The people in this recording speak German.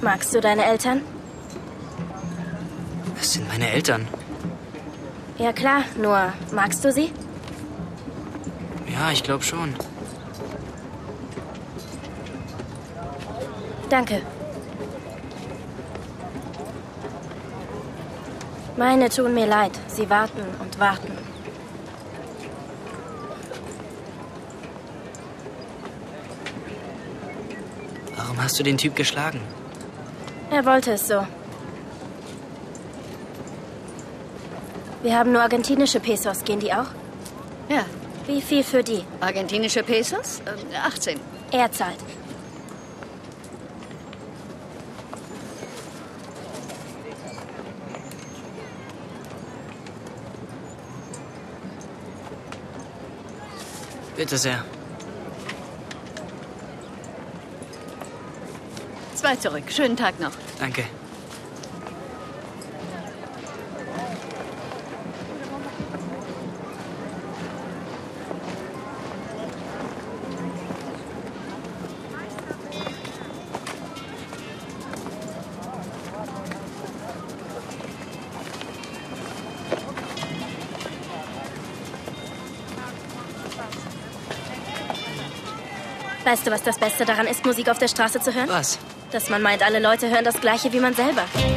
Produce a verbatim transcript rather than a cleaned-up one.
Magst du deine Eltern? Das sind meine Eltern. Ja klar, nur magst du sie? Ja, ich glaube schon. Danke. Meine tun mir leid. Sie warten und warten. Warum hast du den Typ geschlagen? Er wollte es so. Wir haben nur argentinische Pesos. Gehen die auch? Ja. Wie viel für die? Argentinische Pesos? Äh, achtzehn. Er zahlt. Bitte sehr. Zwei zurück. Schönen Tag noch. Danke. Weißt du, was das Beste daran ist, Musik auf der Straße zu hören? Was? Dass man meint, alle Leute hören das Gleiche wie man selber.